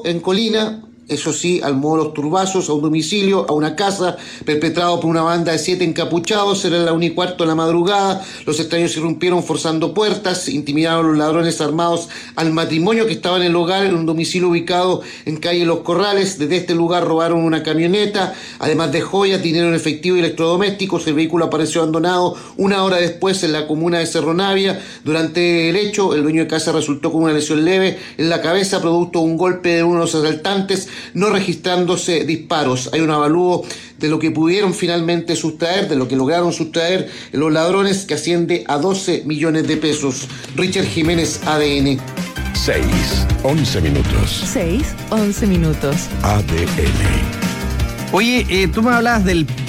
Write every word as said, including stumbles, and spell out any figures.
llegó en Colina, eso sí, al modo de los turbazos, a un domicilio, a una casa, perpetrado por una banda de siete encapuchados. Era la una y cuarto de la madrugada. Los extraños irrumpieron forzando puertas, intimidaron a los ladrones armados al matrimonio que estaba en el hogar, en un domicilio ubicado en calle Los Corrales. Desde este lugar robaron una camioneta, además de joyas, dinero en efectivo y electrodomésticos. El vehículo apareció abandonado una hora después en la comuna de Cerro Navia. Durante el hecho, el dueño de casa resultó con una lesión leve en la cabeza, producto de un golpe de uno de los asaltantes, no registrándose disparos. Hay un avalúo de lo que pudieron finalmente sustraer, de lo que lograron sustraer los ladrones, que asciende a doce millones de pesos. Richard Jiménez, A D N. seis, once minutos. seis, once minutos. A D N. Oye, eh, tú me hablabas del